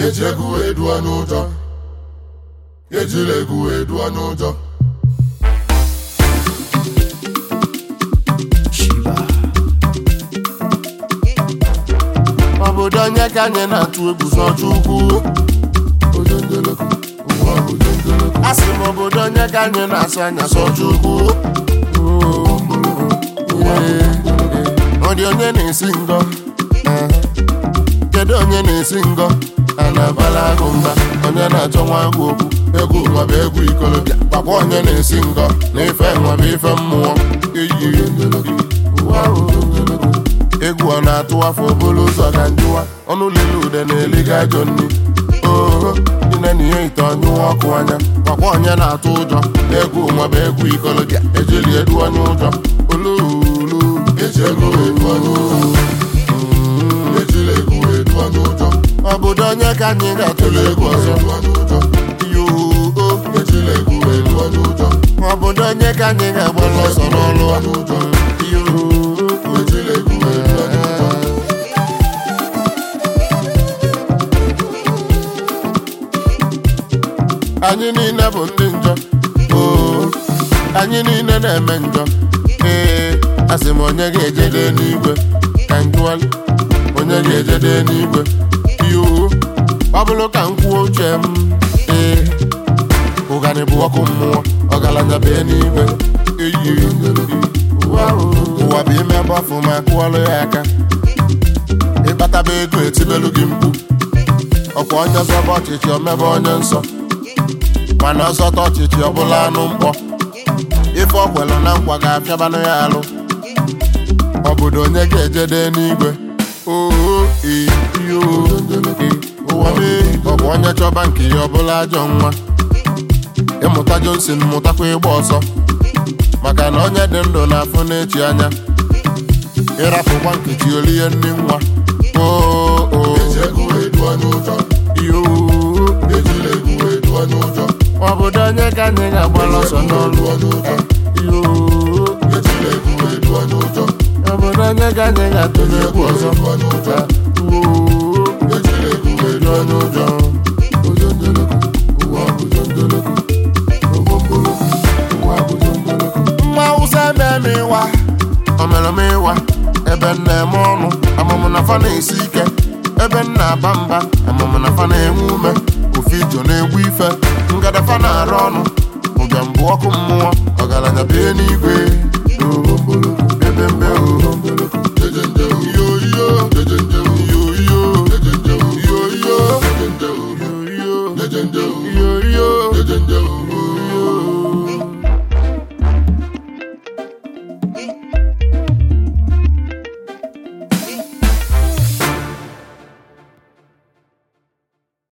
eji egwu edua n'ụjọ ejila egwu edua n'ụjọ obodo onye ka anyị na-atụ egwu n'ọchụ ukwu asị m obodo onye ka anyị na-asụ anya n'ọchụ ukwu ọ dị onye na-esi ngọ kedu onye na-esi ngọ a na-abala agụ mba onye na-achọ nwa agwụ okwu egwu nwaba egwu ikolobịa gwakwa onye na-esi ngọ na ife nwaba ife mmụọ egwu ọ na-atụ afọ obolo ụzọ ga njụwa ọnụ lele ude na-eliga ajọ nri oho ine na ihe ite ọnyụwa ọkụ anya gwakwa onye na-atụ ụjọ egwu nwaba egwu ikolobịa ejili edu onye ụjọ olulu eji egwu edu onye ụjọ ejili egwu edu onye ụjọ obodo onye ka anyị ga-atụle egwu ọzọ yoo ejili egwu edu onye ụjọ obodo onye ka anyị ga-agbalị ọsọ n'ọlụ yoo ejili egwu edu onye ụjọ anyị niile bụ ndị njọ oo anyị niile na-eme njọ ee asị m onye ga-ejede n'igwe ka njụali onye ga-ejede n'igwe yoo ọ bụrụ ka m kwuo uche m ee ụganị bụ ọkụ mmụọ ọgaranya bee n'igwe eyi ụwa bụ ime gbafụ ma kụọlụ ya aka ịkpataba ego etibelu gị mkpu ọkwa onye zọba ọchịchị omebe onye nsọ mana ọzọta ọchịchị ọbụla anụ mkpọ ife ọkwelụ na nkwa ga-apịabanụ ya alụ obodo onye ga-ejede n'igwe oo iyo ụwa mee ọ bụ onye chọba nke ya ọbụla ajọ nwa ịmụta Johnson mụtakwa ịgba ọsọ maka na onye dị ndụ na-afụ n'echi anya ịrapụkwa nkechi olie nne nwa oo obodo onye ka anyị ga-agbala ọsọ n'ọlụ obodo onye ka anyị ga-atụle egwu ọzọ nwa Hausa eme ịwa omeremịwa ebe nna-eme ọnụ amụmụ na fa na-esi ike ebe nna aba mba amụmụ na fa na-enwe ume ofe ijo na-egbu ife ngadafa na-arụ ọnụ ụbịam bụ ọkụ mmụọ ọgaranya bee n'igwe ebe mbe